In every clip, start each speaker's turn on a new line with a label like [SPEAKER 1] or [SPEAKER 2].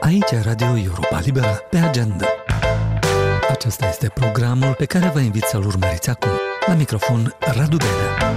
[SPEAKER 1] Aici Radio Europa Liberă pe agenda. Acesta este programul pe care vă invit să-l urmăriți acum. La microfon, Radu Belea.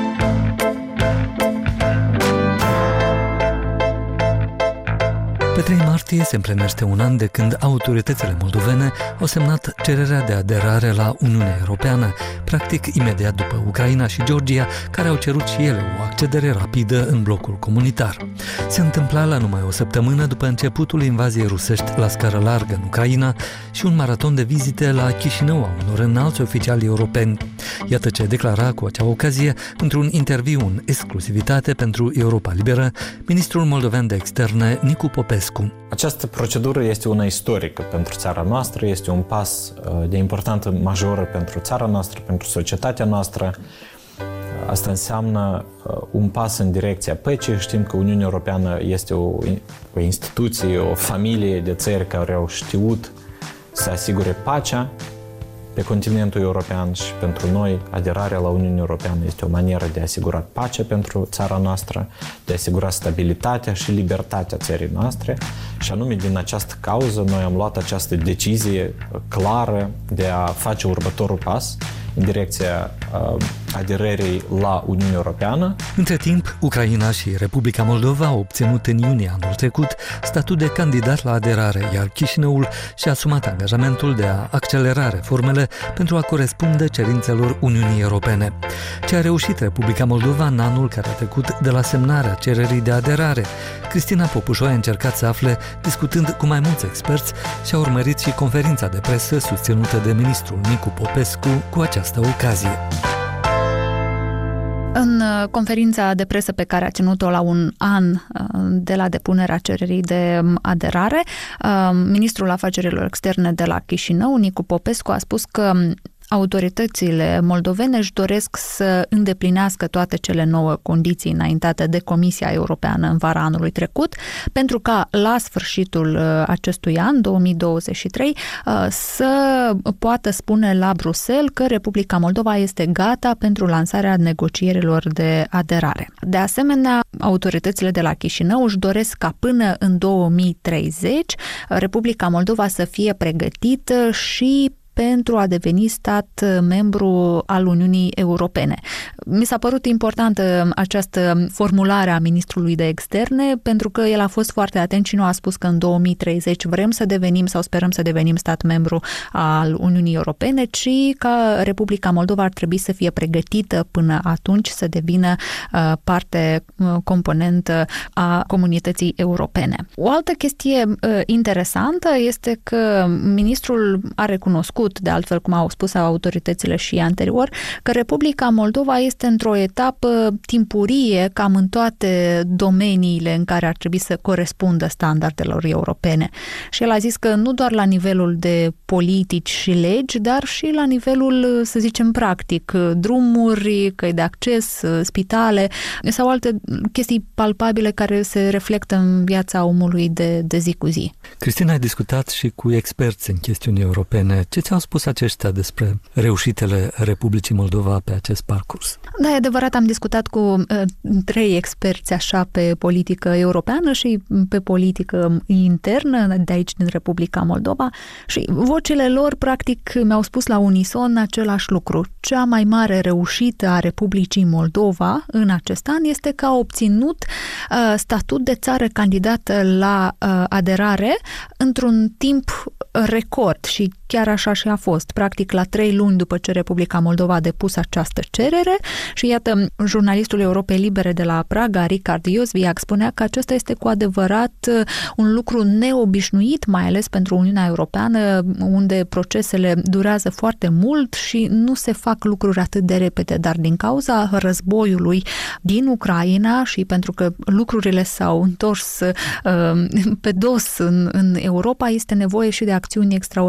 [SPEAKER 1] Pe 3 martie se împlinește un an de când autoritățile moldovene au semnat cererea de aderare la Uniunea Europeană, practic imediat după Ucraina și Georgia, care au cerut și ele o accedere rapidă în blocul comunitar. Se întâmpla la numai o săptămână după începutul invaziei rusești la scară largă în Ucraina și un maraton de vizite la Chișinău a unor înalți oficiali europeni. Iată ce declara cu acea ocazie, într-un interviu în exclusivitate pentru Europa Liberă, ministrul moldovean de externe Nicu Popescu.
[SPEAKER 2] Această procedură este una istorică pentru țara noastră, este un pas de importanță majoră pentru țara noastră, pentru societatea noastră. Asta înseamnă un pas în direcția păcii. Știm că Uniunea Europeană este o instituție, o familie de țări care au știut să asigure pacea pe continentul european și pentru noi aderarea la Uniunea Europeană este o manieră de a asigura pacea pentru țara noastră, de a asigura stabilitatea și libertatea țării noastre și anume din această cauză noi am luat această decizie clară de a face următorul pas în direcția aderării la Uniunea Europeană.
[SPEAKER 1] Între timp, Ucraina și Republica Moldova au obținut în iunie anul trecut statut de candidat la aderare, iar Chișinăul și-a asumat angajamentul de a accelera reformele pentru a corespunde cerințelor Uniunii Europene. Ce a reușit Republica Moldova în anul care a trecut de la semnarea cererii de aderare? Cristina Popușoi a încercat să afle, discutând cu mai mulți experți, și a urmărit și conferința de presă susținută de ministrul Nicu Popescu cu această ocazie.
[SPEAKER 3] În conferința de presă pe care a ținut-o la un an de la depunerea cererii de aderare, ministrul afacerilor externe de la Chișinău, Nicu Popescu, a spus că autoritățile moldovene își doresc să îndeplinească toate cele 9 condiții înaintate de Comisia Europeană în vara anului trecut, pentru ca la sfârșitul acestui an, 2023, să poată spune la Bruxelles că Republica Moldova este gata pentru lansarea negocierilor de aderare. De asemenea, autoritățile de la Chișinău își doresc ca până în 2030 Republica Moldova să fie pregătită și pentru a deveni stat membru al Uniunii Europene. Mi s-a părut importantă această formulare a ministrului de externe, pentru că el a fost foarte atent și nu a spus că în 2030 vrem să devenim sau sperăm să devenim stat membru al Uniunii Europene, ci că Republica Moldova ar trebui să fie pregătită până atunci să devină parte componentă a comunității europene. O altă chestie interesantă este că ministrul a recunoscut, de altfel cum au spus autoritățile și anterior, că Republica Moldova este într-o etapă timpurie cam în toate domeniile în care ar trebui să corespundă standardelor europene. Și el a zis că nu doar la nivelul de politici și legi, dar și la nivelul, să zicem, practic, drumuri, căi de acces, spitale sau alte chestii palpabile care se reflectă în viața omului de zi cu zi.
[SPEAKER 1] Cristina, ai discutat și cu experți în chestiuni europene. Ce ți-au spus aceștia despre reușitele Republicii Moldova pe acest parcurs?
[SPEAKER 3] Da, e adevărat, am discutat cu 3 experți așa pe politică europeană și pe politică internă de aici din Republica Moldova și vocile lor practic mi-au spus la unison același lucru. Cea mai mare reușită a Republicii Moldova în acest an este că a obținut statut de țară candidată la aderare într-un timp record și chiar așa și a fost. Practic, la 3 luni după ce Republica Moldova a depus această cerere și iată, jurnalistul Europei Libere de la Praga, Richard Iosviac, spunea că acesta este cu adevărat un lucru neobișnuit, mai ales pentru Uniunea Europeană, unde procesele durează foarte mult și nu se fac lucruri atât de repede, dar din cauza războiului din Ucraina și pentru că lucrurile s-au întors pe dos în Europa, este nevoie și de acțiuni extraordinare.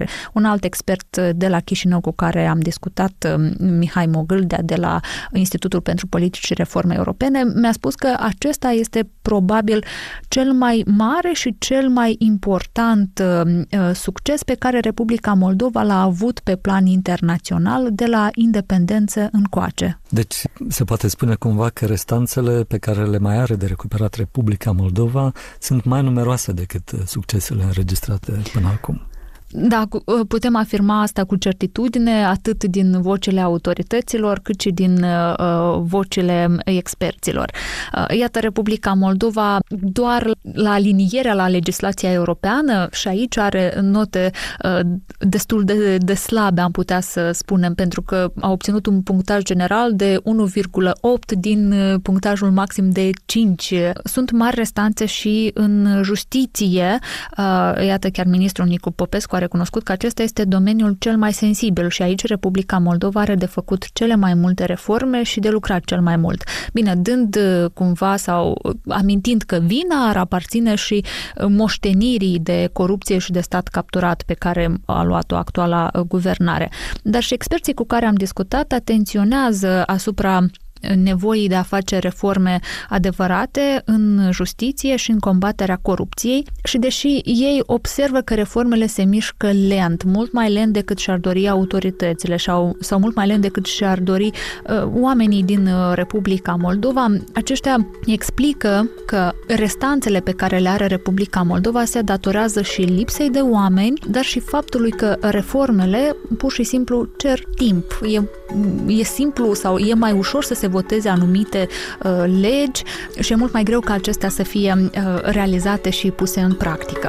[SPEAKER 3] viitoare. Un alt expert de la Chișinău cu care am discutat, Mihai Mogâldea de la Institutul pentru Politici și Reforme Europene, mi-a spus că acesta este probabil cel mai mare și cel mai important succes pe care Republica Moldova l-a avut pe plan internațional de la independență încoace.
[SPEAKER 1] Deci se poate spune cumva că restanțele pe care le mai are de recuperat Republica Moldova sunt mai numeroase decât succesele înregistrate până acum.
[SPEAKER 3] Da, putem afirma asta cu certitudine, atât din vocile autorităților, cât și din vocile experților. Iată, Republica Moldova, doar la alinierea la legislația europeană, și aici are note destul de slabe, am putea să spunem, pentru că a obținut un punctaj general de 1,8 din punctajul maxim de 5. Sunt mari restanțe și în justiție. Iată, chiar ministrul Nicu Popescu a recunoscut că acesta este domeniul cel mai sensibil și aici Republica Moldova are de făcut cele mai multe reforme și de lucrat cel mai mult. Bine, dând cumva sau amintind că vina ar aparține și moștenirii de corupție și de stat capturat pe care a luat-o actuala guvernare. Dar și experții cu care am discutat atenționează asupra nevoii de a face reforme adevărate în justiție și în combaterea corupției și deși ei observă că reformele se mișcă lent, mult mai lent decât și-ar dori autoritățile sau mult mai lent decât și-ar dori oamenii din Republica Moldova, aceștia explică că restanțele pe care le are Republica Moldova se datorează și lipsei de oameni, dar și faptului că reformele pur și simplu cer timp. E simplu sau e mai ușor să se voteze anumite legi și e mult mai greu ca acestea să fie realizate și puse în practică.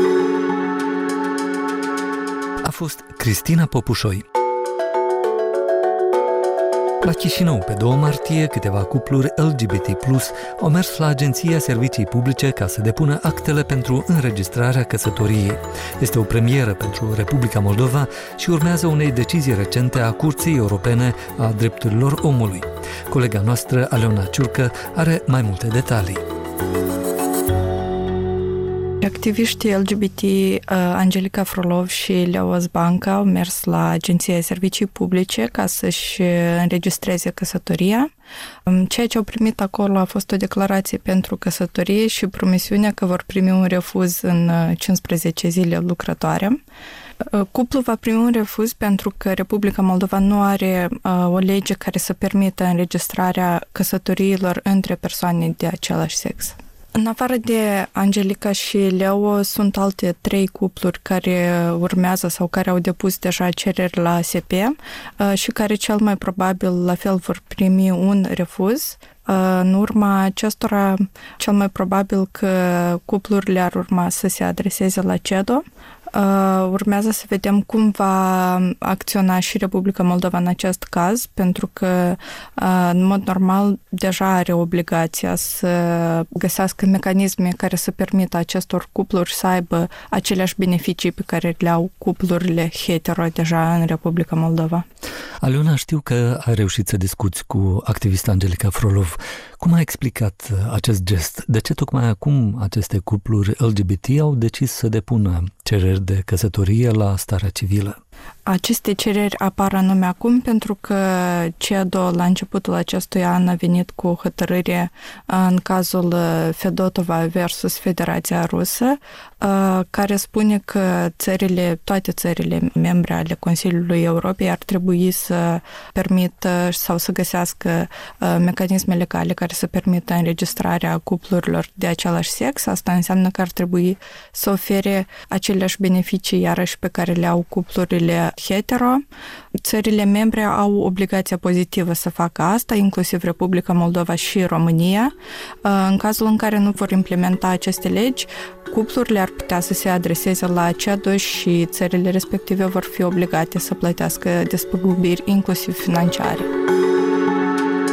[SPEAKER 1] A fost Cristina Popușoi. La Chișinău, pe 2 martie, câteva cupluri LGBT+ au mers la Agenția Servicii Publice ca să depună actele pentru înregistrarea căsătoriei. Este o premieră pentru Republica Moldova și urmează unei decizii recente a Curții Europene a Drepturilor Omului. Colega noastră, Aleona Ciurcă, are mai multe detalii.
[SPEAKER 4] Activiștii LGBT Angelica Frolov și Leo Zbanca au mers la Agenția Servicii Publice ca să-și înregistreze căsătoria. Ceea ce au primit acolo a fost o declarație pentru căsătorie și promisiunea că vor primi un refuz în 15 zile lucrătoare. Cuplul va primi un refuz pentru că Republica Moldova nu are o lege care să permită înregistrarea căsătoriilor între persoane de același sex. În afară de Angelica și Leo, sunt alte 3 cupluri care urmează sau care au depus deja cereri la ASP și care cel mai probabil la fel vor primi un refuz. În urma acestora, cel mai probabil că cuplurile ar urma să se adreseze la CEDO. Urmează să vedem cum va acționa și Republica Moldova în acest caz, pentru că, în mod normal, deja are obligația să găsească mecanisme care să permită acestor cupluri să aibă aceleași beneficii pe care le au cuplurile hetero deja în Republica Moldova.
[SPEAKER 1] Aleona, știu că ai reușit să discuți cu activista Angelica Frolov. Cum a explicat acest gest? De ce tocmai acum aceste cupluri LGBT au decis să depună cereri de căsătorie la starea civilă?
[SPEAKER 4] Aceste cereri apar anume acum pentru că CEDO la începutul acestui an a venit cu o hotărâre în cazul Fedotova versus Federația Rusă, care spune că toate țările membre ale Consiliului Europei ar trebui să permită sau să găsească mecanisme legale care să permită înregistrarea cuplurilor de același sex. Asta înseamnă că ar trebui să ofere aceleași beneficii iarăși pe care le au cuplurile hetero. Țările membre au obligația pozitivă să facă asta, inclusiv Republica Moldova și România. În cazul în care nu vor implementa aceste legi, cuplurile ar putea să se adreseze la CEDO și țările respective vor fi obligate să plătească despăgubiri, inclusiv financiare.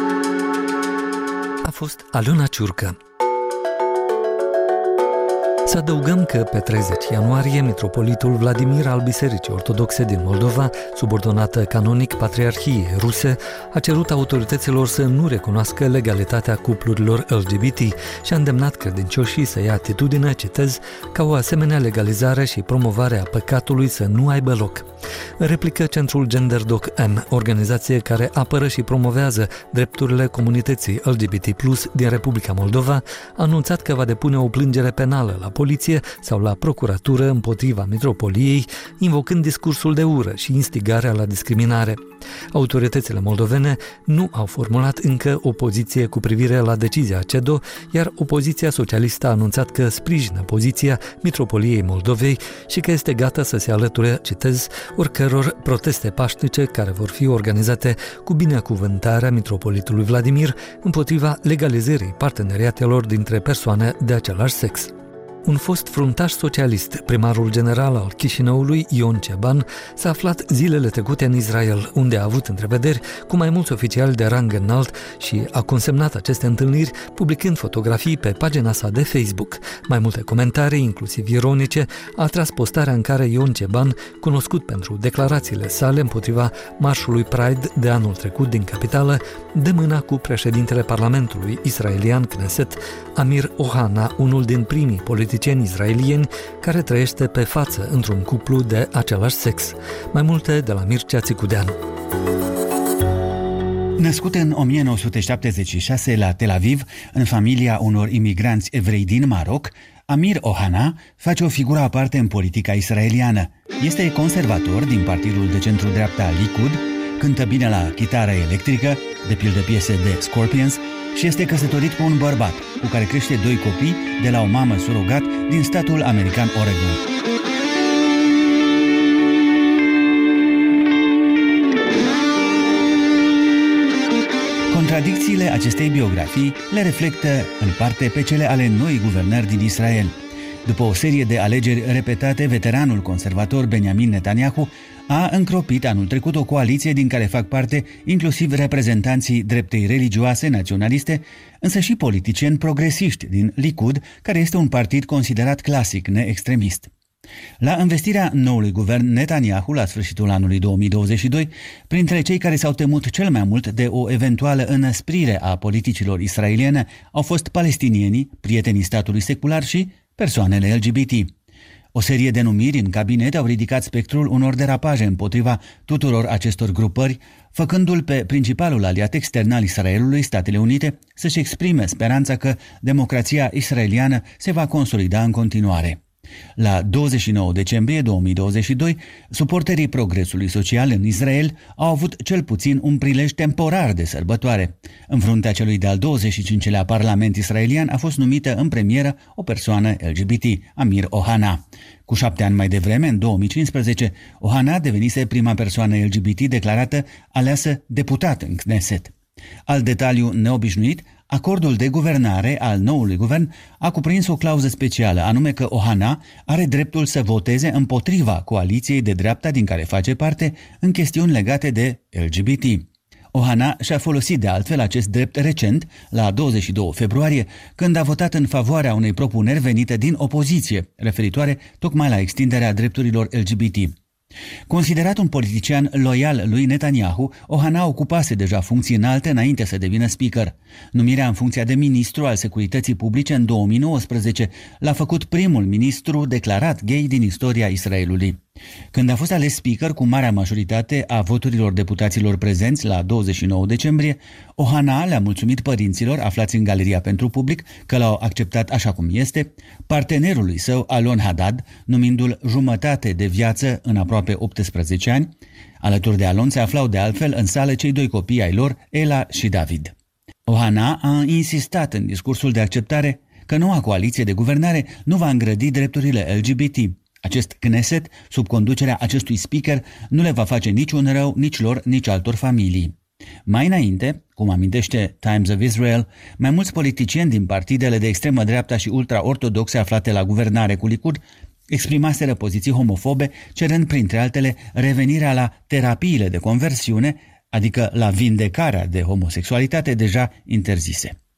[SPEAKER 1] A fost Aleona Ciurcă. Să adăugăm că pe 30 ianuarie, mitropolitul Vladimir al Bisericii Ortodoxe din Moldova, subordonată canonic Patriarhiei Ruse, a cerut autorităților să nu recunoască legalitatea cuplurilor LGBT și a îndemnat credincioșii să ia atitudine, citez, ca o asemenea legalizare și promovare a păcatului să nu aibă loc. Replică Centrul GenderDoc M, organizație care apără și promovează drepturile comunității LGBT+ din Republica Moldova, a anunțat că va depune o plângere penală la poliție sau la procuratură împotriva mitropoliei, invocând discursul de ură și instigarea la discriminare. Autoritățile moldovene nu au formulat încă o poziție cu privire la decizia CEDO, iar opoziția socialistă a anunțat că sprijină poziția mitropoliei Moldovei și că este gata să se alăture, citez, oricăror proteste pașnice care vor fi organizate cu binecuvântarea mitropolitului Vladimir împotriva legalizării parteneriatelor dintre persoane de același sex. Un fost fruntaș socialist, primarul general al Chișinăului, Ion Ceban, s-a aflat zilele trecute în Israel, unde a avut întrevederi cu mai mulți oficiali de rang înalt și a consemnat aceste întâlniri publicând fotografii pe pagina sa de Facebook. Mai multe comentarii, inclusiv ironice, a atras postarea în care Ion Ceban, cunoscut pentru declarațiile sale împotriva marșului Pride de anul trecut din capitală, dă mâna cu președintele Parlamentului israelian Knesset, Amir Ohana, unul din primii politicieni israelieni care trăiește pe față într-un cuplu de același sex. Mai multe de la Mircea Țicudean.
[SPEAKER 5] Născut în 1976 la Tel Aviv, în familia unor imigranți evrei din Maroc, Amir Ohana face o figură aparte în politica israeliană. Este conservator din partidul de centru-dreapta Likud, cântă bine la chitară electrică, de pildă piese de Scorpions, și este căsătorit cu un bărbat, cu care crește 2 copii de la o mamă surogat din statul american Oregon. Contradicțiile acestei biografii le reflectă în parte pe cele ale noii guvernări din Israel. După o serie de alegeri repetate, veteranul conservator Benjamin Netanyahu a încropit anul trecut o coaliție din care fac parte inclusiv reprezentanții dreptei religioase naționaliste, însă și politicieni progresiști din Likud, care este un partid considerat clasic neextremist. La învestirea noului guvern Netanyahu la sfârșitul anului 2022, printre cei care s-au temut cel mai mult de o eventuală înăsprire a politicilor israeliene au fost palestinienii, prietenii statului secular și persoanele LGBT. O serie de numiri în cabinet au ridicat spectrul unor derapaje împotriva tuturor acestor grupări, făcându-l pe principalul aliat extern al Israelului, Statele Unite, să-și exprime speranța că democrația israeliană se va consolida în continuare. La 29 decembrie 2022, suporterii progresului social în Israel au avut cel puțin un prilej temporar de sărbătoare. În fruntea celui de-al 25-lea Parlament israelian a fost numită în premieră o persoană LGBT, Amir Ohana. Cu 7 ani mai devreme, în 2015, Ohana devenise prima persoană LGBT declarată aleasă deputat în Knesset. Alt detaliu neobișnuit, acordul de guvernare al noului guvern a cuprins o clauză specială, anume că Ohana are dreptul să voteze împotriva coaliției de dreapta din care face parte în chestiuni legate de LGBT. Ohana și-a folosit de altfel acest drept recent, la 22 februarie, când a votat în favoarea unei propuneri venite din opoziție, referitoare tocmai la extinderea drepturilor LGBT. Considerat un politician loial lui Netanyahu, Ohana ocupase deja funcții înalte înainte să devină speaker. Numirea în funcția de ministru al securității publice în 2019 l-a făcut primul ministru declarat gay din istoria Israelului. Când a fost ales speaker cu marea majoritate a voturilor deputaților prezenți la 29 decembrie, Ohana le-a mulțumit părinților aflați în galeria pentru public că l-au acceptat așa cum este, partenerului său Alon Haddad, numindu-l jumătate de viață în aproape 18 ani. Alături de Alon se aflau de altfel în sală cei 2 copii ai lor, Ela și David. Ohana a insistat în discursul de acceptare că noua coaliție de guvernare nu va îngrădi drepturile LGBT. Acest Knesset, sub conducerea acestui speaker, nu le va face niciun rău nici lor, nici altor familii. Mai înainte, cum amintește Times of Israel, mai mulți politicieni din partidele de extremă dreapta și ultra-ortodoxe aflate la guvernare cu Likud exprimaseră poziții homofobe, cerând printre altele revenirea la terapiile de conversiune, adică la vindecarea de homosexualitate deja interzise.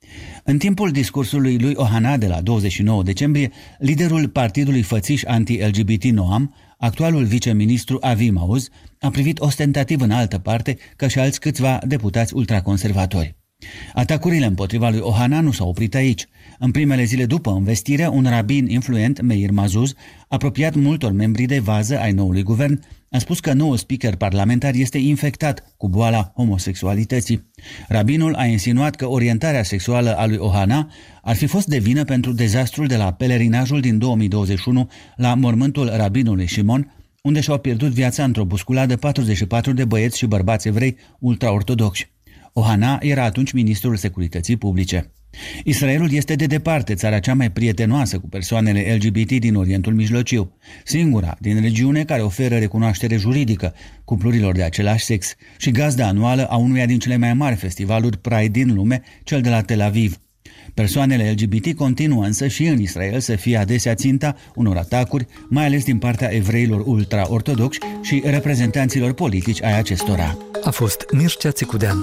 [SPEAKER 5] În timpul discursului lui Ohana de la 29 decembrie, liderul partidului fățiș anti-LGBT Noam, actualul viceministru Avi Maoz, a privit ostentativ în altă parte ca și alți câțiva deputați ultraconservatori. Atacurile împotriva lui Ohana nu s-au oprit aici. În primele zile după învestire, un rabin influent, Meir Mazuz, apropiat multor membri de vază ai noului guvern, a spus că noul speaker parlamentar este infectat cu boala homosexualității. Rabinul a insinuat că orientarea sexuală a lui Ohana ar fi fost de vină pentru dezastrul de la pelerinajul din 2021 la mormântul rabinului Shimon, unde și-au pierdut viața într-o busculadă 44 de băieți și bărbați evrei ultraortodoxi. Ohana era atunci ministrul securității publice. Israelul este de departe țara cea mai prietenoasă cu persoanele LGBT din Orientul Mijlociu, singura din regiune care oferă recunoaștere juridică cuplurilor de același sex și gazda anuală a unuia din cele mai mari festivaluri Pride din lume, cel de la Tel Aviv. Persoanele LGBT continuă însă și în Israel să fie adesea ținta unor atacuri, mai ales din partea evreilor ultra-ortodoxi și reprezentanților politici ai acestora.
[SPEAKER 1] A fost Mircea Țicudean.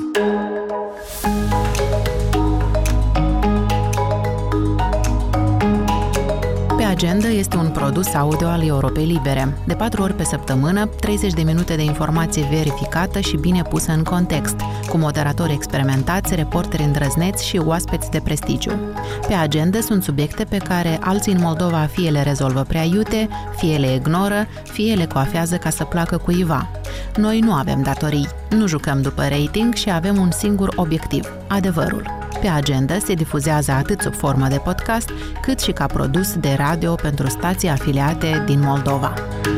[SPEAKER 6] Pe Agenda este un produs audio al Europei Libere. De 4 ori pe săptămână, 30 de minute de informație verificată și bine pusă în context, cu moderatori experimentați, reporteri îndrăzneți și oaspeți de prestigiu. Pe Agenda sunt subiecte pe care alții în Moldova fie le rezolvă prea iute, fie le ignoră, fie le coafează ca să placă cuiva. Noi nu avem datorii, nu jucăm după rating și avem un singur obiectiv, adevărul. Pe Agenda se difuzează atât sub formă de podcast, cât și ca produs de radio pentru stații afiliate din Moldova.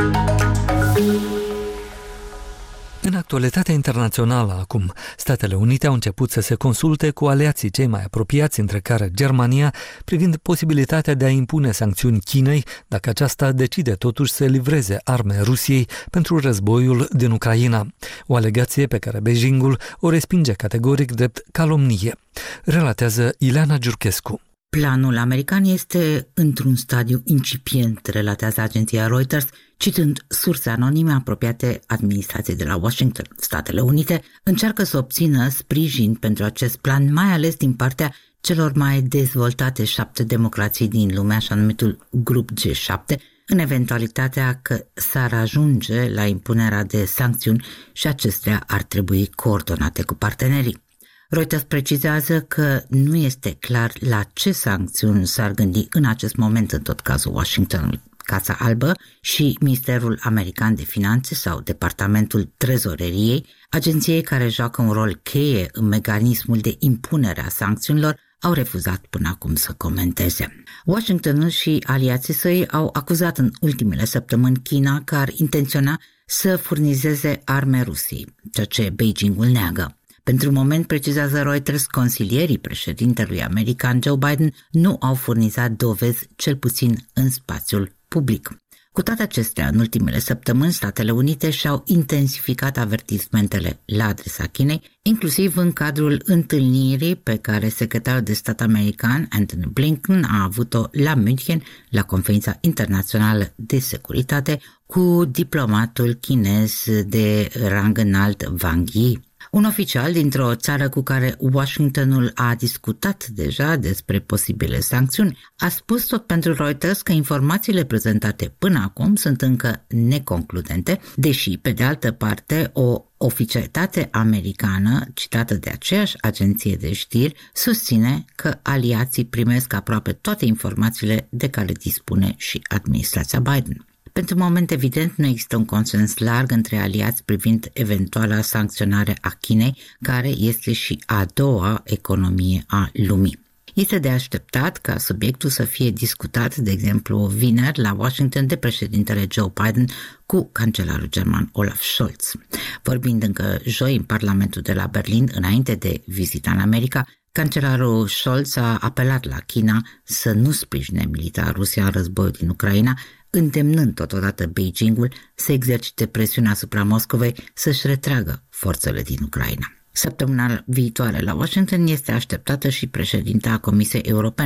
[SPEAKER 1] În actualitatea internațională acum, Statele Unite au început să se consulte cu aliații cei mai apropiați, între care Germania, privind posibilitatea de a impune sancțiuni Chinei dacă aceasta decide totuși să livreze arme Rusiei pentru războiul din Ucraina, o alegație pe care Beijingul o respinge categoric drept calomnie, relatează Ileana Giurchescu.
[SPEAKER 7] Planul american este într-un stadiu incipient, relatează agenția Reuters, citând surse anonime apropiate administrației de la Washington. Statele Unite încearcă să obțină sprijin pentru acest plan, mai ales din partea celor mai dezvoltate 7 democrații din lume, așa numitul grup G7, în eventualitatea că s-ar ajunge la impunerea de sancțiuni și acestea ar trebui coordonate cu partenerii. Reuters precizează că nu este clar la ce sancțiuni s-ar gândi în acest moment, în tot cazul Washingtonului, Casa Albă și Ministerul American de Finanțe sau Departamentul Trezoreriei, agenției care joacă un rol cheie în mecanismul de impunere a sancțiunilor, au refuzat până acum să comenteze. Washingtonul și aliații săi au acuzat în ultimele săptămâni China că ar intenționa să furnizeze arme Rusiei, ceea ce Beijingul neagă. Pentru moment, precizează Reuters, consilierii președintelui american Joe Biden nu au furnizat dovezi, cel puțin în spațiul public. Cu toate acestea, în ultimele săptămâni, Statele Unite și-au intensificat avertismentele la adresa Chinei, inclusiv în cadrul întâlnirii pe care secretarul de stat american Antony Blinken a avut-o la München, la conferința internațională de securitate, cu diplomatul chinez de rang înalt Wang Yi. Un oficial dintr-o țară cu care Washingtonul a discutat deja despre posibile sancțiuni a spus tot pentru Reuters că informațiile prezentate până acum sunt încă neconcludente, deși, pe de altă parte, o oficialitate americană, citată de aceeași agenție de știri, susține că aliații primesc aproape toate informațiile de care dispune și administrația Biden. Pentru moment, evident, nu există un consens larg între aliați privind eventuala sancționare a Chinei, care este și a doua economie a lumii. Este de așteptat ca subiectul să fie discutat, de exemplu, vineri la Washington de președintele Joe Biden cu cancelarul german Olaf Scholz. Vorbind încă joi în Parlamentul de la Berlin, înainte de vizita în America, cancelarul Scholz a apelat la China să nu sprijine militar Rusia în războiul din Ucraina, îndemnând totodată Beijingul să exercite presiunea asupra Moscovei să-și retragă forțele din Ucraina. Săptămâna viitoare la Washington este așteptată și președinta Comisiei Europene,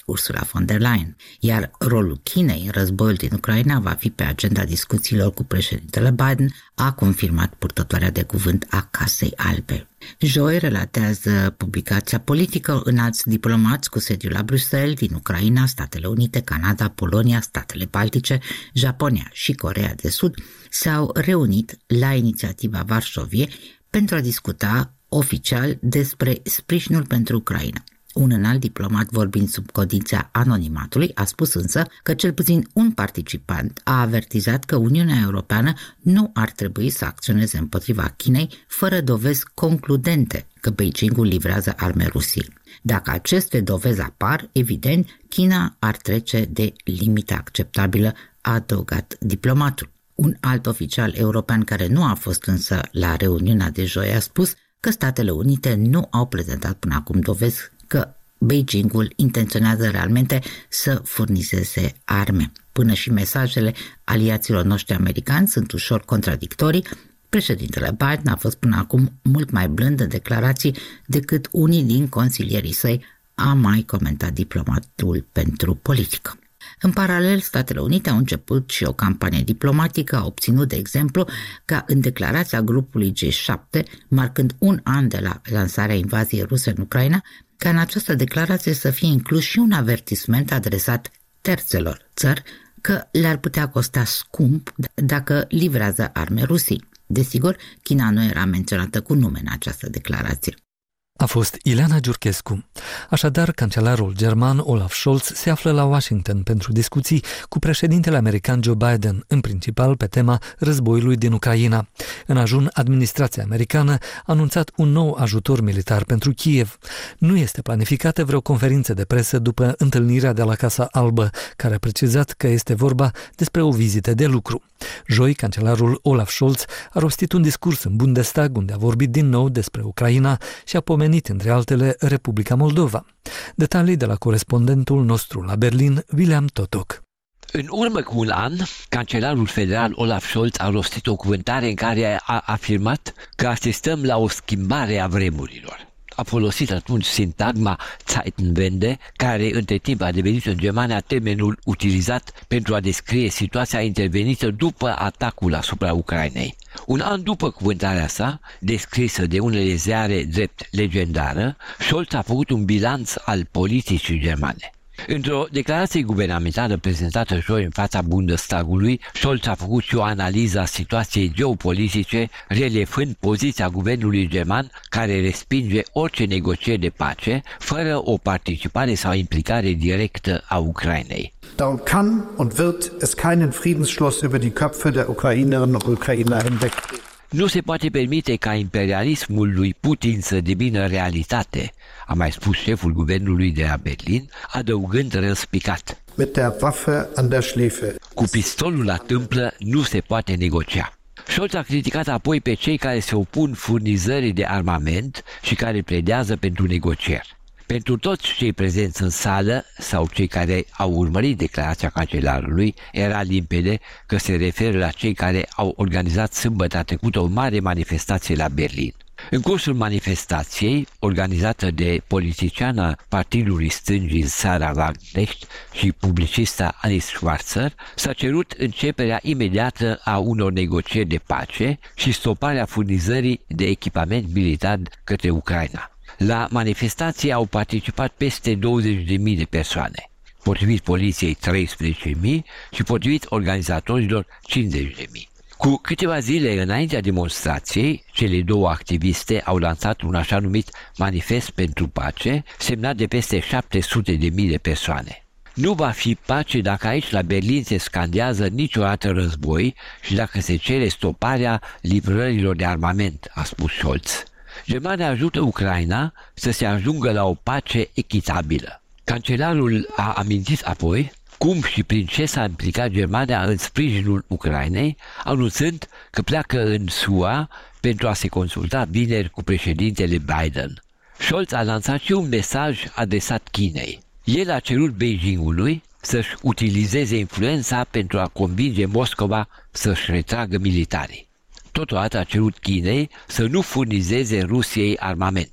[SPEAKER 7] Ursula von der Leyen, iar rolul Chinei în războiul din Ucraina va fi pe agenda discuțiilor cu președintele Biden, a confirmat purtătoarea de cuvânt a Casei Albe. Joi, relatează publicația Politică, înalți diplomați cu sediul la Bruxelles din Ucraina, Statele Unite, Canada, Polonia, Statele Baltice, Japonia și Coreea de Sud s-au reunit la inițiativa Varșovie pentru a discuta oficial despre sprijinul pentru Ucraina. Un înalt diplomat, vorbind sub condiția anonimatului, a spus însă că cel puțin un participant a avertizat că Uniunea Europeană nu ar trebui să acționeze împotriva Chinei fără dovezi concludente că Beijingul livrează arme Rusiei. Dacă aceste dovezi apar, evident, China ar trece de limita acceptabilă, a adăugat diplomatul. Un alt oficial european care nu a fost însă la reuniunea de joi a spus că Statele Unite nu au prezentat până acum dovezi că Beijingul intenționează realmente să furnizeze arme. Până și mesajele aliaților noștri americani sunt ușor contradictorii. Președintele Biden a fost până acum mult mai blând în declarații decât unii din consilierii săi, a mai comentat diplomatul pentru politică. În paralel, Statele Unite au început și o campanie diplomatică, a obținut, de exemplu, ca în declarația grupului G7, marcând un an de la lansarea invaziei ruse în Ucraina, ca în această declarație să fie inclus și un avertisment adresat terțelor țări că le-ar putea costa scump dacă livrează arme Rusiei. Desigur, China nu era menționată cu nume în această declarație.
[SPEAKER 1] A fost Ileana Giurchescu. Așadar, cancelarul german Olaf Scholz se află la Washington pentru discuții cu președintele american Joe Biden, în principal pe tema războiului din Ucraina. În ajun, administrația americană a anunțat un nou ajutor militar pentru Kiev. Nu este planificată vreo conferință de presă după întâlnirea de la Casa Albă, care a precizat că este vorba despre o vizită de lucru. Joi, cancelarul Olaf Scholz a rostit un discurs în Bundestag, unde a vorbit din nou despre Ucraina și a pomenit, între altele, Republica Moldova. Detalii de la corespondentul nostru la Berlin, William Totok.
[SPEAKER 8] În urmă cu un an, cancelarul federal Olaf Scholz a rostit o cuvântare în care a afirmat că asistăm la o schimbare a vremurilor. A folosit atunci sintagma Zeitenwende, care între timp a devenit în Germania termenul utilizat pentru a descrie situația intervenită după atacul asupra Ucrainei. Un an după cuvântarea sa, descrisă de unele ziare drept legendară, Scholz a făcut un bilanț al politicii germane. Într-o declarație guvernamentală prezentată joi în fața Bundestagului, Scholz a făcut și o analiză a situației geopolitice, relevând poziția guvernului german, care respinge orice negocieri de pace, fără o participare sau implicare directă a Ucrainei.
[SPEAKER 9] Darum kann und wird es keinen Friedensschluss über die Köpfe der Ukrainerinnen und Ukrainer hinweg.
[SPEAKER 8] Nu se poate permite ca imperialismul lui Putin să devină realitate, a mai spus șeful guvernului de la Berlin, adăugând răspicat:
[SPEAKER 9] Mit der Waffe an der Schläfe.
[SPEAKER 8] Cu pistolul la tâmplă nu se poate negocia. Scholz a criticat apoi pe cei care se opun furnizării de armament și care pledează pentru negocieri. Pentru toți cei prezenți în sală sau cei care au urmărit declarația cancelarului, era limpede că se referă la cei care au organizat sâmbătă trecută o mare manifestație la Berlin. În cursul manifestației, organizată de politiciana Partidului Stângii Sarah Wagenknecht și publicista Alice Schwarzer, s-a cerut începerea imediată a unor negocieri de pace și stoparea furnizării de echipament militar către Ucraina. La manifestație au participat peste 20.000 de persoane, potrivit poliției 13.000 și potrivit organizatorilor 50.000. Cu câteva zile înaintea demonstrației, cele două activiste au lansat un așa numit manifest pentru pace, semnat de peste 700.000 de persoane. Nu va fi pace dacă aici la Berlin se scandează niciodată război și dacă se cere stoparea livrărilor de armament, a spus Scholz. Germania ajută Ucraina să se ajungă la o pace echitabilă. Cancelarul a amintit apoi cum și prin ce s-a implicat Germania în sprijinul Ucrainei, anunțând că pleacă în SUA pentru a se consulta vineri cu președintele Biden. Scholz a lansat și un mesaj adresat Chinei. El a cerut Beijingului să-și utilizeze influența pentru a convinge Moscova să-și retragă militarii. Totodată a cerut Chinei să nu furnizeze Rusiei armament.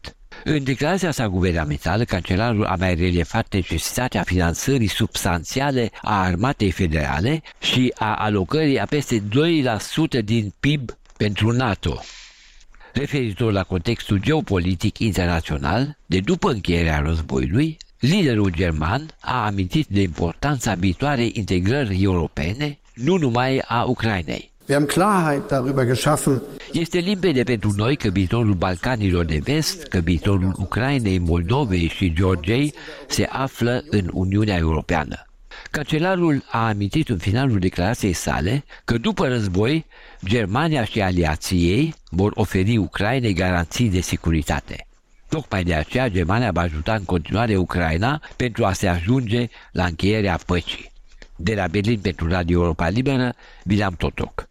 [SPEAKER 8] În declarația sa guvernamentală, cancelarul a mai reliefat necesitatea finanțării substanțiale a armatei federale și a alocării a peste 2% din PIB pentru NATO. Referitor la contextul geopolitic internațional, de după încheierea războiului, liderul german a amintit de importanța viitoarei integrări europene, nu numai a Ucrainei. Este limpede pentru noi că viitorul Balcanilor de Vest, că viitorul Ucrainei, Moldovei și Georgiei se află în Uniunea Europeană. Cancelarul a amintit în finalul declarației sale că după război, Germania și aliații ei vor oferi Ucrainei garanții de securitate. Tocmai de aceea Germania va ajuta în continuare Ucraina pentru a se ajunge la încheierea păcii. De la Berlin pentru Radio Europa Liberă, William Totoc.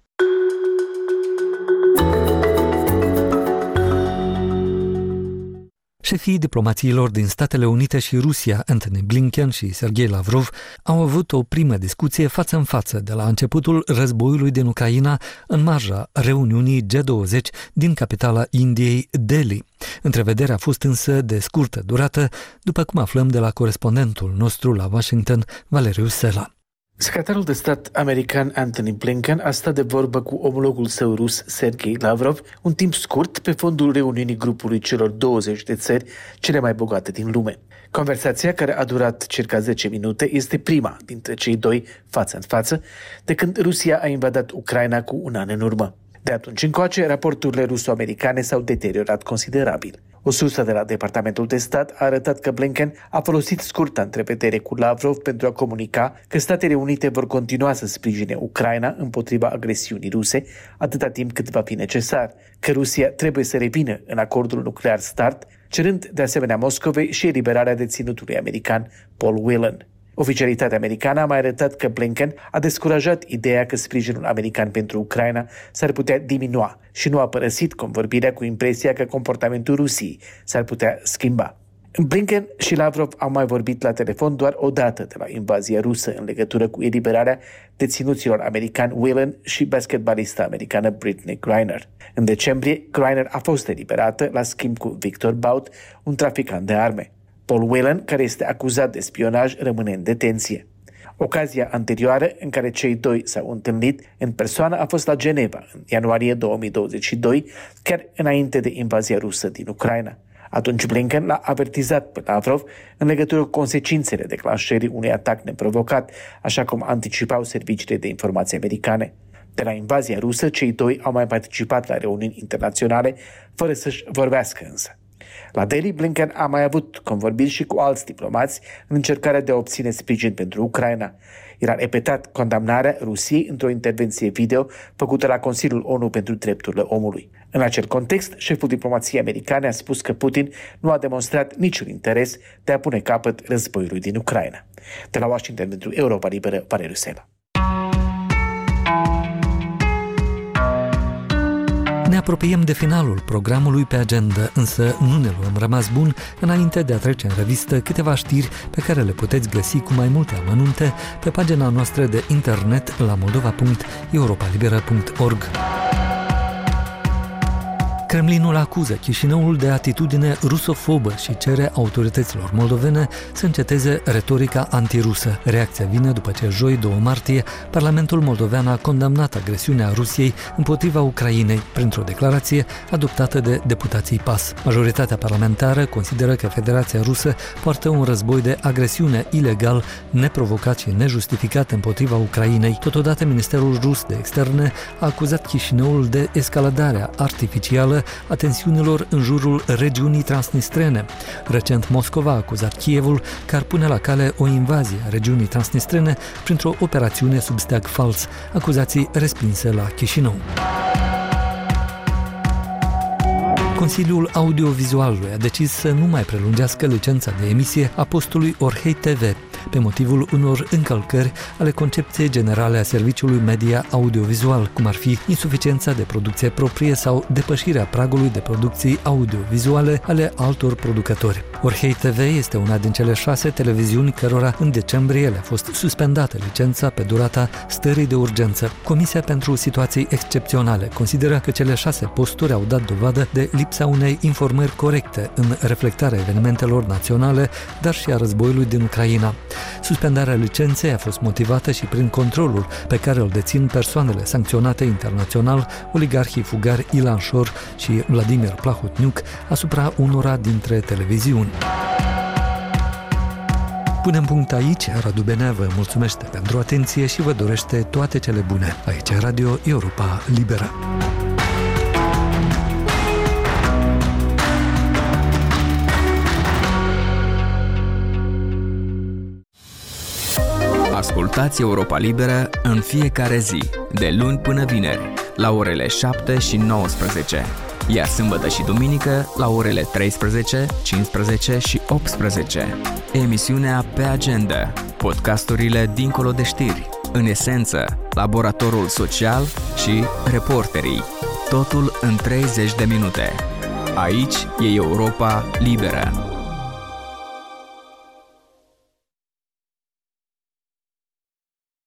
[SPEAKER 1] Șefii diplomațiilor din Statele Unite și Rusia, Antony Blinken și Sergei Lavrov, au avut o primă discuție față în față de la începutul războiului din Ucraina în marja reuniunii G20 din capitala Indiei, Delhi. Întrevederea a fost însă de scurtă durată, după cum aflăm de la corespondentul nostru la Washington, Valeriu Sela.
[SPEAKER 10] Secretarul de stat american Antony Blinken a stat de vorbă cu omologul său rus Sergei Lavrov un timp scurt pe fondul reuniunii grupului celor 20 de țări cele mai bogate din lume. Conversația, care a durat circa 10 minute, este prima dintre cei doi față în față de când Rusia a invadat Ucraina cu un an în urmă. De atunci încoace, raporturile ruso-americane s-au deteriorat considerabil. O sursă de la Departamentul de Stat a arătat că Blinken a folosit scurta întrevedere cu Lavrov pentru a comunica că Statele Unite vor continua să sprijine Ucraina împotriva agresiunii ruse atâta timp cât va fi necesar, că Rusia trebuie să revină în acordul nuclear START, cerând de asemenea Moscovei și eliberarea deținutului american Paul Whelan. Oficialitatea americană a mai arătat că Blinken a descurajat ideea că sprijinul american pentru Ucraina s-ar putea diminua și nu a părăsit convorbirea cu impresia că comportamentul Rusiei s-ar putea schimba. Blinken și Lavrov au mai vorbit la telefon doar o dată de la invazia rusă în legătură cu eliberarea deținuților americani Whelan și basketbalista americană Brittney Griner. În decembrie, Griner a fost eliberată la schimb cu Victor Bout, un traficant de arme. Paul Whelan, care este acuzat de spionaj, rămâne în detenție. Ocazia anterioară în care cei doi s-au întâlnit în persoană a fost la Geneva, în ianuarie 2022, chiar înainte de invazia rusă din Ucraina. Atunci Blinken l-a avertizat pe Lavrov în legătură cu consecințele declanșării unui atac neprovocat, așa cum anticipau serviciile de informații americane. De la invazia rusă, cei doi au mai participat la reuniuni internaționale, fără să-și vorbească însă. La Delhi, Blinken a mai avut convorbiri și cu alți diplomați în încercarea de a obține sprijin pentru Ucraina. El a repetat condamnarea Rusiei într-o intervenție video făcută la Consiliul ONU pentru Drepturile Omului. În acel context, șeful diplomației americane a spus că Putin nu a demonstrat niciun interes de a pune capăt războiului din Ucraina. De la Washington pentru Europa Liberă, Valeriu Sela.
[SPEAKER 1] Ne apropiem de finalul programului pe agenda, însă nu ne luăm rămas bun înainte de a trece în revistă câteva știri pe care le puteți găsi cu mai multe amănunte pe pagina noastră de internet la moldova.europalibera.org. Kremlinul acuză Chișinăul de atitudine rusofobă și cere autorităților moldovene să înceteze retorica antirusă. Reacția vine după ce joi 2 martie Parlamentul moldovean a condamnat agresiunea Rusiei împotriva Ucrainei printr-o declarație adoptată de deputații PAS. Majoritatea parlamentară consideră că Federația Rusă poartă un război de agresiune ilegal, neprovocat și nejustificat împotriva Ucrainei. Totodată, Ministerul Rus de Externe a acuzat Chișinăul de escaladarea artificială a tensiunilor în jurul regiunii transnistrene. Recent, Moscova a acuzat Kievul că ar pune la cale o invazie a regiunii transnistrene printr-o operațiune sub steag fals, acuzații respinse la Chișinău. Consiliul Audiovizualului a decis să nu mai prelungească licența de emisie a postului Orhei TV. pe motivul unor încălcări ale concepției generale a serviciului media audiovizual, cum ar fi insuficiența de producție proprie sau depășirea pragului de producții audiovizuale ale altor producători. Orhei TV este una din cele 6 televiziuni cărora în decembrie le-a fost suspendată licența pe durata stării de urgență. Comisia pentru situații excepționale consideră că cele 6 posturi au dat dovadă de lipsa unei informări corecte în reflectarea evenimentelor naționale, dar și a războiului din Ucraina. Suspendarea licenței a fost motivată și prin controlul pe care îl dețin persoanele sancționate internațional, oligarhii fugari Ilan Shor și Vladimir Plahotniuc, asupra unora dintre televiziuni. Punem punct aici. Radu Benea vă mulțumește pentru atenție și vă dorește toate cele bune. Aici Radio Europa Liberă.
[SPEAKER 11] Ascultați Europa Liberă în fiecare zi, de luni până vineri, la orele 7 și 19, iar sâmbătă și duminică la orele 13, 15 și 18. Emisiunea Pe Agenda, podcasturile dincolo de știri, în esență, laboratorul social și reporterii. Totul în 30 de minute. Aici e Europa Liberă.